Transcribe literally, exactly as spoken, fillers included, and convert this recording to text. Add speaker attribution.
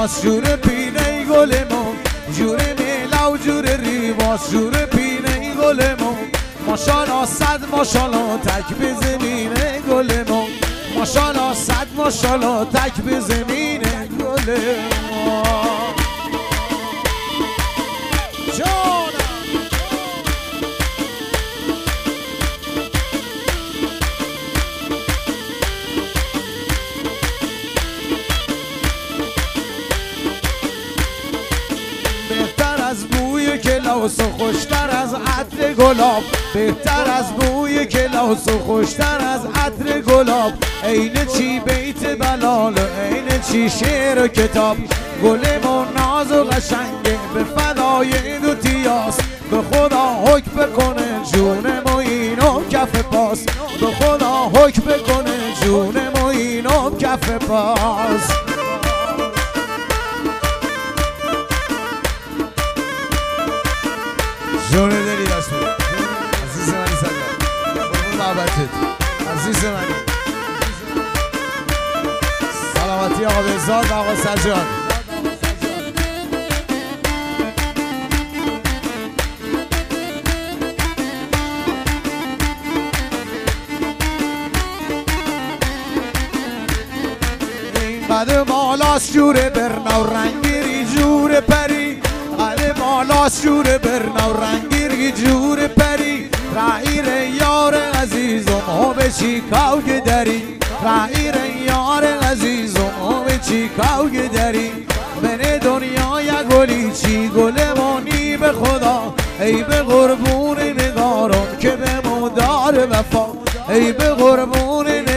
Speaker 1: مالاس جور پینه گلمون جور میلا و جور ریواس جور پینه گلمون ماشاءالله صد ماشاءالله تک به زمینه گلمون ماشاءالله صد ماشاءالله تک به زمینه گلمون کلاس و خوشتر از عطر گلاب بهتر از بوی کلاس و خوشتر از عطر گلاب عین چی بیت بلال عین چی شعر و کتاب گلمون ناز و قشنگه به فدای دو تیاس به خدا حکم بکنه جونمو اینو کف پاس به خدا حکم بکنه جونمو اینو کف پاس جون دلی دست بود عزیز منی سلام قربون محبتت عزیز منی سلامتی آقا بهزاد و آقا سجاد اینقدر مالاس جور برنا و رنگیری جور پری قد مالاس جور برنا و رنگیری جور پری رعیر یار عزیزم ها به چیکاو گدری رعیر یار عزیزم ها به چیکاو گدری من دنیا یا گلی چی گلمانی به خدا ای به قربون نگارم که به مدار وفا ای به قربون